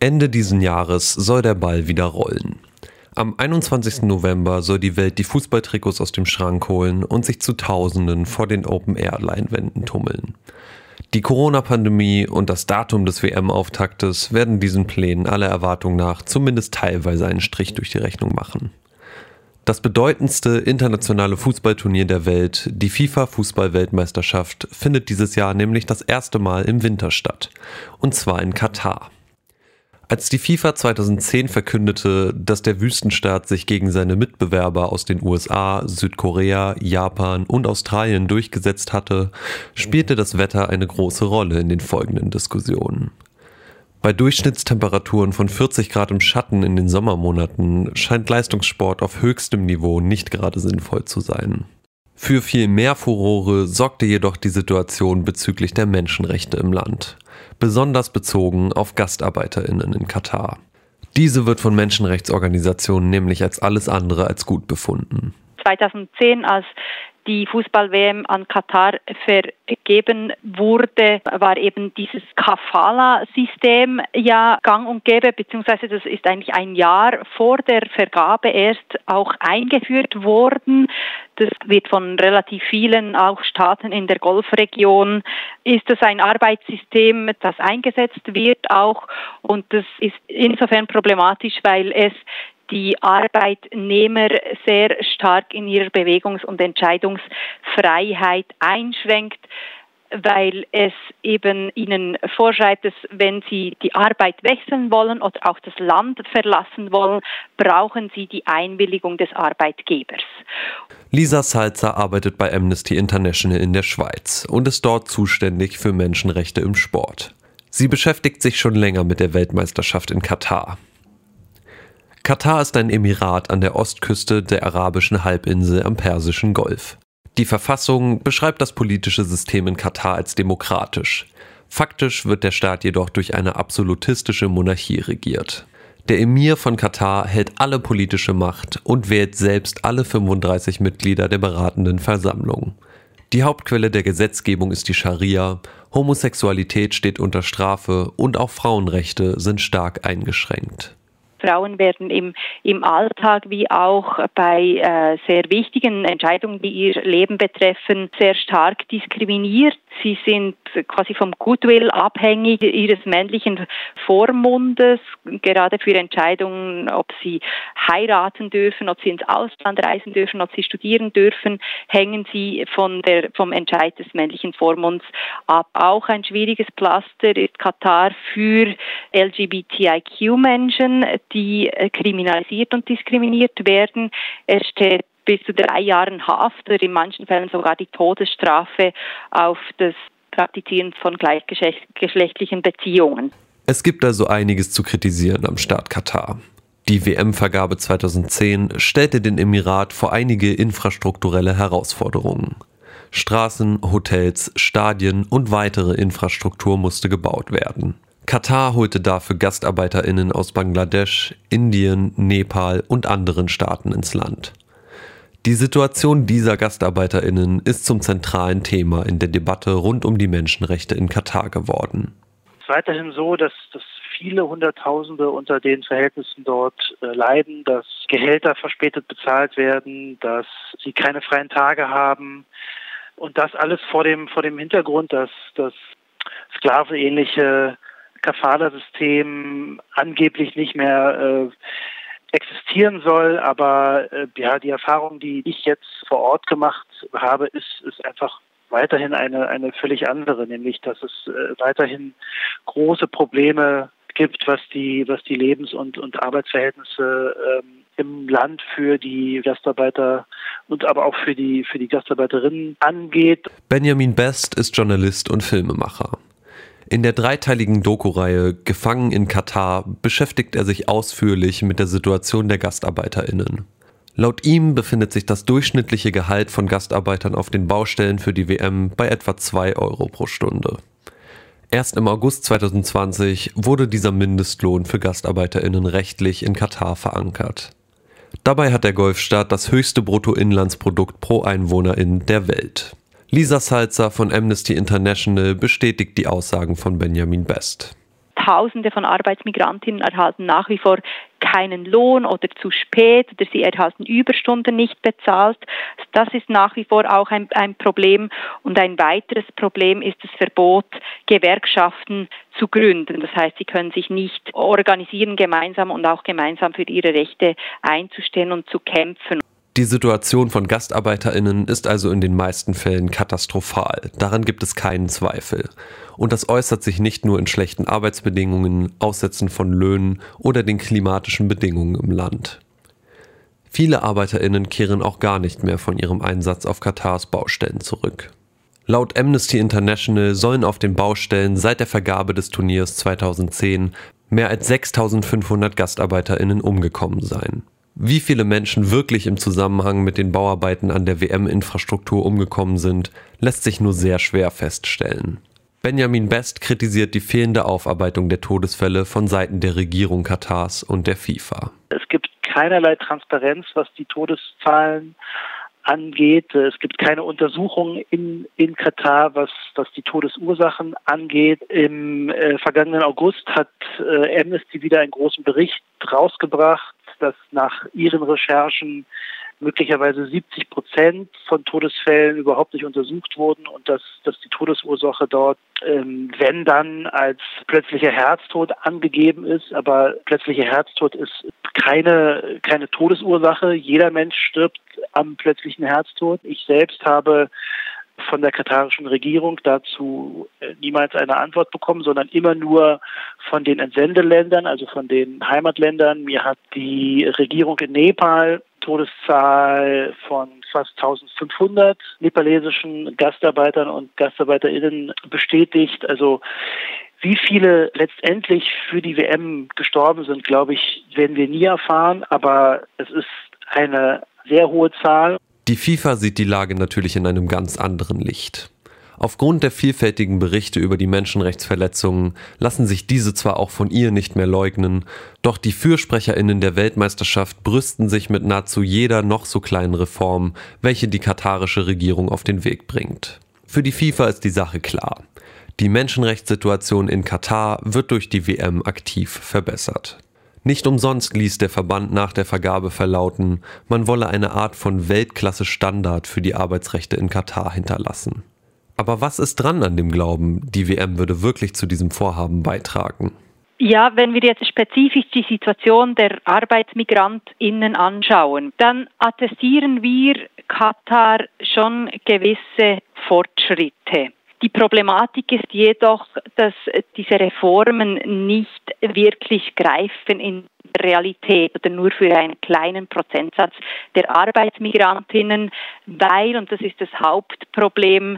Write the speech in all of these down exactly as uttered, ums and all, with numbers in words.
Ende diesen Jahres soll der Ball wieder rollen. Am einundzwanzigsten November soll die Welt die Fußballtrikots aus dem Schrank holen und sich zu Tausenden vor den Open-Air-Leinwänden tummeln. Die Corona-Pandemie und das Datum des W M-Auftaktes werden diesen Plänen aller Erwartung nach zumindest teilweise einen Strich durch die Rechnung machen. Das bedeutendste internationale Fußballturnier der Welt, die FIFA-Fußball-Weltmeisterschaft, findet dieses Jahr nämlich das erste Mal im Winter statt, und zwar in Katar. Als die FIFA zweitausendzehn verkündete, dass der Wüstenstaat sich gegen seine Mitbewerber aus den U S A, Südkorea, Japan und Australien durchgesetzt hatte, spielte das Wetter eine große Rolle in den folgenden Diskussionen. Bei Durchschnittstemperaturen von vierzig Grad im Schatten in den Sommermonaten scheint Leistungssport auf höchstem Niveau nicht gerade sinnvoll zu sein. Für viel mehr Furore sorgte jedoch die Situation bezüglich der Menschenrechte im Land, besonders bezogen auf GastarbeiterInnen in Katar. Diese wird von Menschenrechtsorganisationen nämlich als alles andere als gut befunden. zweitausendzehn, als die Fußball-W M an Katar vergeben wurde, war eben dieses Kafala-System ja gang und gäbe, beziehungsweise das ist eigentlich ein Jahr vor der Vergabe erst auch eingeführt worden. Das wird von relativ vielen auch Staaten in der Golfregion, ist das ein Arbeitssystem, das eingesetzt wird auch, und das ist insofern problematisch, weil es die Arbeitnehmer sehr stark in ihrer Bewegungs- und Entscheidungsfreiheit einschränkt, weil es eben ihnen vorschreibt, dass wenn sie die Arbeit wechseln wollen oder auch das Land verlassen wollen, brauchen sie die Einwilligung des Arbeitgebers. Lisa Salzer arbeitet bei Amnesty International in der Schweiz und ist dort zuständig für Menschenrechte im Sport. Sie beschäftigt sich schon länger mit der Weltmeisterschaft in Katar. Katar ist ein Emirat an der Ostküste der arabischen Halbinsel am Persischen Golf. Die Verfassung beschreibt das politische System in Katar als demokratisch. Faktisch wird der Staat jedoch durch eine absolutistische Monarchie regiert. Der Emir von Katar hält alle politische Macht und wählt selbst alle fünfunddreißig Mitglieder der beratenden Versammlung. Die Hauptquelle der Gesetzgebung ist die Scharia, Homosexualität steht unter Strafe und auch Frauenrechte sind stark eingeschränkt. Frauen werden im, im Alltag wie auch bei äh, sehr wichtigen Entscheidungen, die ihr Leben betreffen, sehr stark diskriminiert. Sie sind quasi vom Goodwill abhängig ihres männlichen Vormundes, gerade für Entscheidungen, ob sie heiraten dürfen, ob sie ins Ausland reisen dürfen, ob sie studieren dürfen, hängen sie von der, vom Entscheid des männlichen Vormunds ab. Auch ein schwieriges Pflaster ist Katar für L G B T I Q-Menschen, die kriminalisiert und diskriminiert werden. Es steht bis zu drei Jahren Haft oder in manchen Fällen sogar die Todesstrafe auf das Praktizieren von gleichgeschlechtlichen Beziehungen. Es gibt also einiges zu kritisieren am Staat Katar. Die W M-Vergabe zweitausendzehn stellte den Emirat vor einige infrastrukturelle Herausforderungen. Straßen, Hotels, Stadien und weitere Infrastruktur musste gebaut werden. Katar holte dafür GastarbeiterInnen aus Bangladesch, Indien, Nepal und anderen Staaten ins Land. Die Situation dieser GastarbeiterInnen ist zum zentralen Thema in der Debatte rund um die Menschenrechte in Katar geworden. Es ist weiterhin so, dass, dass viele Hunderttausende unter den Verhältnissen dort äh, leiden, dass Gehälter verspätet bezahlt werden, dass sie keine freien Tage haben, und das alles vor dem, vor dem Hintergrund, dass das sklavenähnliche Kafala-System angeblich nicht mehr äh, existieren soll, aber äh, ja, die Erfahrung, die ich jetzt vor Ort gemacht habe, ist, ist einfach weiterhin eine, eine völlig andere, nämlich dass es äh, weiterhin große Probleme gibt, was die, was die Lebens- und, und Arbeitsverhältnisse ähm, im Land für die Gastarbeiter und aber auch für die, für die Gastarbeiterinnen angeht. Benjamin Best ist Journalist und Filmemacher. In der dreiteiligen Doku-Reihe Gefangen in Katar beschäftigt er sich ausführlich mit der Situation der GastarbeiterInnen. Laut ihm befindet sich das durchschnittliche Gehalt von Gastarbeitern auf den Baustellen für die W M bei etwa zwei Euro pro Stunde. Erst im August zweitausendzwanzig wurde dieser Mindestlohn für GastarbeiterInnen rechtlich in Katar verankert. Dabei hat der Golfstaat das höchste Bruttoinlandsprodukt pro Einwohnerin der Welt. Lisa Salzer von Amnesty International bestätigt die Aussagen von Benjamin Best. Tausende von Arbeitsmigrantinnen erhalten nach wie vor keinen Lohn oder zu spät oder sie erhalten Überstunden nicht bezahlt. Das ist nach wie vor auch ein, ein Problem. Und ein weiteres Problem ist das Verbot, Gewerkschaften zu gründen. Das heißt, sie können sich nicht organisieren gemeinsam und auch gemeinsam für ihre Rechte einzustehen und zu kämpfen. Die Situation von GastarbeiterInnen ist also in den meisten Fällen katastrophal. Daran gibt es keinen Zweifel. Und das äußert sich nicht nur in schlechten Arbeitsbedingungen, Aussetzen von Löhnen oder den klimatischen Bedingungen im Land. Viele ArbeiterInnen kehren auch gar nicht mehr von ihrem Einsatz auf Katars Baustellen zurück. Laut Amnesty International sollen auf den Baustellen seit der Vergabe des Turniers zweitausendzehn mehr als sechstausendfünfhundert GastarbeiterInnen umgekommen sein. Wie viele Menschen wirklich im Zusammenhang mit den Bauarbeiten an der W M-Infrastruktur umgekommen sind, lässt sich nur sehr schwer feststellen. Benjamin Best kritisiert die fehlende Aufarbeitung der Todesfälle von Seiten der Regierung Katars und der FIFA. Es gibt keinerlei Transparenz, was die Todeszahlen angeht. Es gibt keine Untersuchungen in, in Katar, was, was die Todesursachen angeht. Im äh, vergangenen August hat äh, Amnesty wieder einen großen Bericht rausgebracht, dass nach ihren Recherchen möglicherweise siebzig Prozent von Todesfällen überhaupt nicht untersucht wurden und dass, dass die Todesursache dort, ähm, wenn dann, als plötzlicher Herztod angegeben ist. Aber plötzlicher Herztod ist keine, keine Todesursache. Jeder Mensch stirbt am plötzlichen Herztod. Ich selbst habe von der katarischen Regierung dazu niemals eine Antwort bekommen, sondern immer nur von den Entsendeländern, also von den Heimatländern. Mir hat die Regierung in Nepal Todeszahl von fast eintausendfünfhundert nepalesischen Gastarbeitern und GastarbeiterInnen bestätigt. Also wie viele letztendlich für die W M gestorben sind, glaube ich, werden wir nie erfahren, aber es ist eine sehr hohe Zahl. Die FIFA sieht die Lage natürlich in einem ganz anderen Licht. Aufgrund der vielfältigen Berichte über die Menschenrechtsverletzungen lassen sich diese zwar auch von ihr nicht mehr leugnen, doch die FürsprecherInnen der Weltmeisterschaft brüsten sich mit nahezu jeder noch so kleinen Reform, welche die katarische Regierung auf den Weg bringt. Für die FIFA ist die Sache klar. Die Menschenrechtssituation in Katar wird durch die W M aktiv verbessert. Nicht umsonst ließ der Verband nach der Vergabe verlauten, man wolle eine Art von Weltklasse-Standard für die Arbeitsrechte in Katar hinterlassen. Aber was ist dran an dem Glauben, die W M würde wirklich zu diesem Vorhaben beitragen? Ja, wenn wir jetzt spezifisch die Situation der ArbeitsmigrantInnen anschauen, dann attestieren wir Katar schon gewisse Fortschritte. Die Problematik ist jedoch, dass diese Reformen nicht wirklich greifen in der Realität oder nur für einen kleinen Prozentsatz der Arbeitsmigrantinnen, weil, und das ist das Hauptproblem,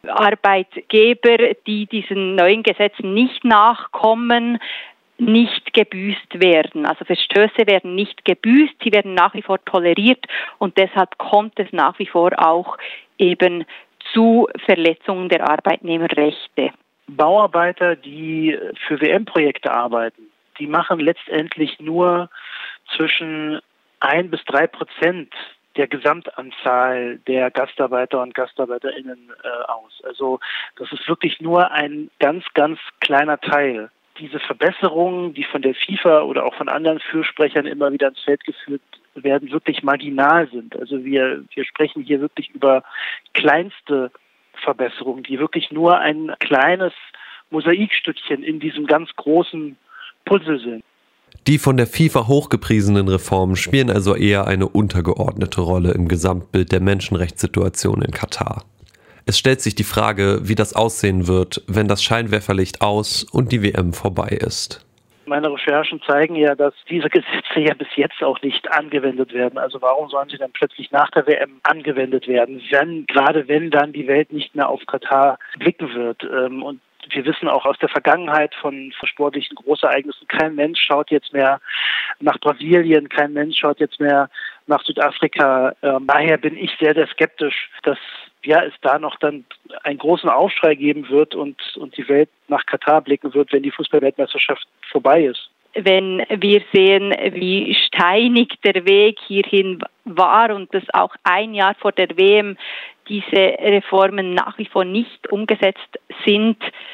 Arbeitgeber, die diesen neuen Gesetzen nicht nachkommen, nicht gebüßt werden. Also Verstöße werden nicht gebüßt, sie werden nach wie vor toleriert und deshalb kommt es nach wie vor auch eben zu Verletzungen der Arbeitnehmerrechte. Bauarbeiter, die für W M-Projekte arbeiten, die machen letztendlich nur zwischen ein bis drei Prozent der Gesamtanzahl der Gastarbeiter und GastarbeiterInnen äh, aus. Also das ist wirklich nur ein ganz, ganz kleiner Teil. Diese Verbesserungen, die von der FIFA oder auch von anderen Fürsprechern immer wieder ins Feld geführt werden, wirklich marginal sind. Also wir, wir sprechen hier wirklich über kleinste Verbesserungen, die wirklich nur ein kleines Mosaikstückchen in diesem ganz großen Puzzle sind. Die von der FIFA hochgepriesenen Reformen spielen also eher eine untergeordnete Rolle im Gesamtbild der Menschenrechtssituation in Katar. Es stellt sich die Frage, wie das aussehen wird, wenn das Scheinwerferlicht aus und die W M vorbei ist. Meine Recherchen zeigen ja, dass diese Gesetze ja bis jetzt auch nicht angewendet werden. Also warum sollen sie dann plötzlich nach der W M angewendet werden, wenn, gerade wenn dann die Welt nicht mehr auf Katar blicken wird. Und wir wissen auch aus der Vergangenheit von sportlichen Großereignissen, kein Mensch schaut jetzt mehr nach Brasilien, kein Mensch schaut jetzt mehr nach Südafrika. Daher bin ich sehr, sehr skeptisch, dass ja, es da noch dann einen großen Aufschrei geben wird und, und die Welt nach Katar blicken wird, wenn die Fußball-Weltmeisterschaft vorbei ist. Wenn wir sehen, wie steinig der Weg hierhin war und dass auch ein Jahr vor der W M diese Reformen nach wie vor nicht umgesetzt sind,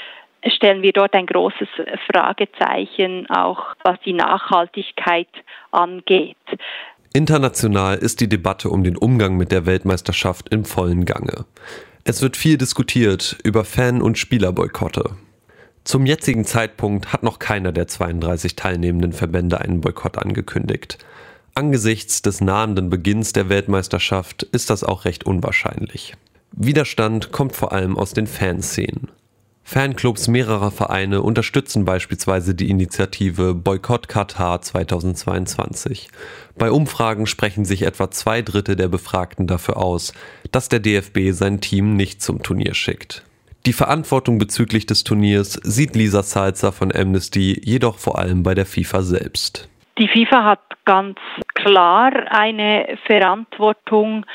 stellen wir dort ein großes Fragezeichen, auch was die Nachhaltigkeit angeht. International ist die Debatte um den Umgang mit der Weltmeisterschaft im vollen Gange. Es wird viel diskutiert über Fan- und Spielerboykotte. Zum jetzigen Zeitpunkt hat noch keiner der zweiunddreißig teilnehmenden Verbände einen Boykott angekündigt. Angesichts des nahenden Beginns der Weltmeisterschaft ist das auch recht unwahrscheinlich. Widerstand kommt vor allem aus den Fanszenen. Fanclubs mehrerer Vereine unterstützen beispielsweise die Initiative Boykott Katar zweitausendzweiundzwanzig. Bei Umfragen sprechen sich etwa zwei Drittel der Befragten dafür aus, dass der D F B sein Team nicht zum Turnier schickt. Die Verantwortung bezüglich des Turniers sieht Lisa Salzer von Amnesty jedoch vor allem bei der FIFA selbst. Die FIFA hat ganz klar eine Verantwortung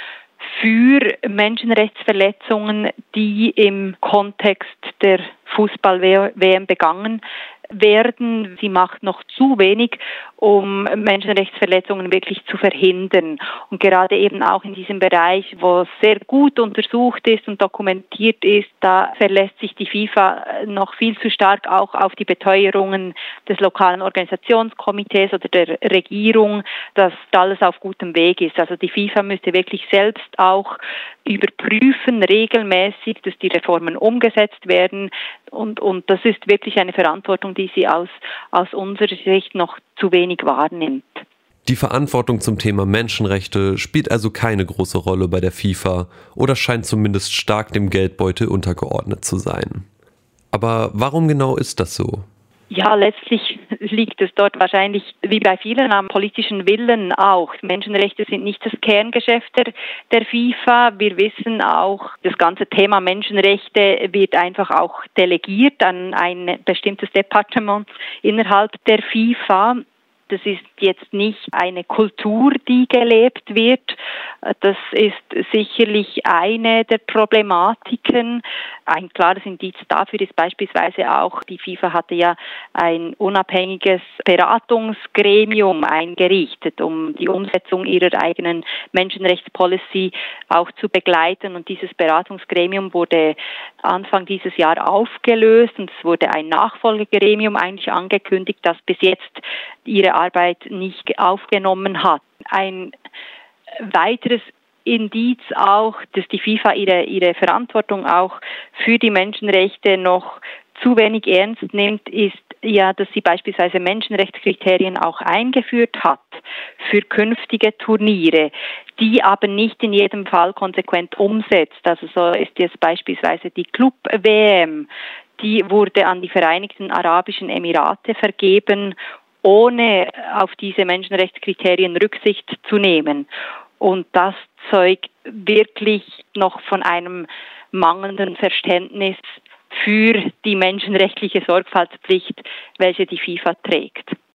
für Menschenrechtsverletzungen, die im Kontext der Fußball-W M begangen werden. Sie macht noch zu wenig, um Menschenrechtsverletzungen wirklich zu verhindern. Und gerade eben auch in diesem Bereich, wo es sehr gut untersucht ist und dokumentiert ist, da verlässt sich die FIFA noch viel zu stark auch auf die Beteuerungen des lokalen Organisationskomitees oder der Regierung, dass alles auf gutem Weg ist. Also die FIFA müsste wirklich selbst auch überprüfen, regelmäßig, dass die Reformen umgesetzt werden. Und, und das ist wirklich eine Verantwortung, die sie aus, aus unserer Sicht noch zu wenig wahrnimmt. Die Verantwortung zum Thema Menschenrechte spielt also keine große Rolle bei der FIFA oder scheint zumindest stark dem Geldbeutel untergeordnet zu sein. Aber warum genau ist das so? Ja, letztlich liegt es dort wahrscheinlich wie bei vielen am politischen Willen auch. Menschenrechte sind nicht das Kerngeschäft der, der FIFA. Wir wissen auch, das ganze Thema Menschenrechte wird einfach auch delegiert an ein bestimmtes Departement innerhalb der FIFA. Das ist jetzt nicht eine Kultur, die gelebt wird. Das ist sicherlich eine der Problematiken. Ein klares Indiz dafür ist beispielsweise auch, die FIFA hatte ja ein unabhängiges Beratungsgremium eingerichtet, um die Umsetzung ihrer eigenen Menschenrechtspolicy auch zu begleiten. Und dieses Beratungsgremium wurde Anfang dieses Jahr aufgelöst und es wurde ein Nachfolgegremium eigentlich angekündigt, das bis jetzt ihre Arbeit nicht aufgenommen hat. Ein weiteres Indiz auch, dass die FIFA ihre, ihre Verantwortung auch für die Menschenrechte noch zu wenig ernst nimmt, ist ja, dass sie beispielsweise Menschenrechtskriterien auch eingeführt hat für künftige Turniere, die aber nicht in jedem Fall konsequent umsetzt. Also so ist jetzt beispielsweise die Club-W M, die wurde an die Vereinigten Arabischen Emirate vergeben, ohne auf diese Menschenrechtskriterien Rücksicht zu nehmen. Und das zeugt wirklich noch von einem mangelnden Verständnis für die menschenrechtliche Sorgfaltspflicht, welche die FIFA trägt.